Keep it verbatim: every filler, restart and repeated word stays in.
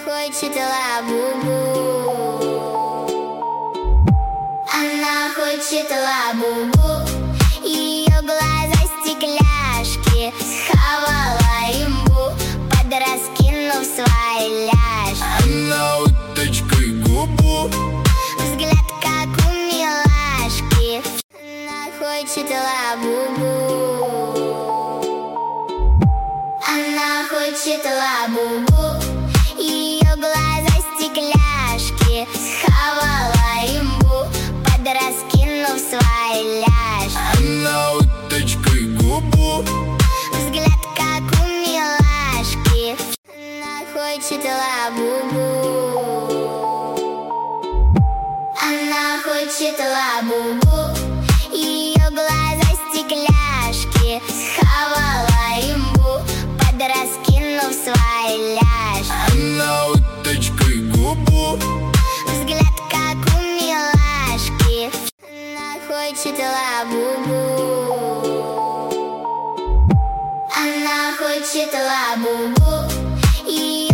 хочет лабубу. Она хочет лабубу. Ее глаза стекляшки, схавала имбу, подраскинув свои ляжки. Она уточкой губу. Взгляд как у милашки. Она хочет лабубу. Она хочет лабубу. Ее глаза стекляшки, схавала имбу, подраскинув свои ляжки. Она уточкой губу. Взгляд как у милашки. Она хочет лабубу. Она хочет лабубу. Ее глаза стекляшки, схавала имбу, подраскинув свои ляжки. Она уточкой губу. Взгляд как у милашки. Она хочет лабубу. Она хочет лабубу. Ее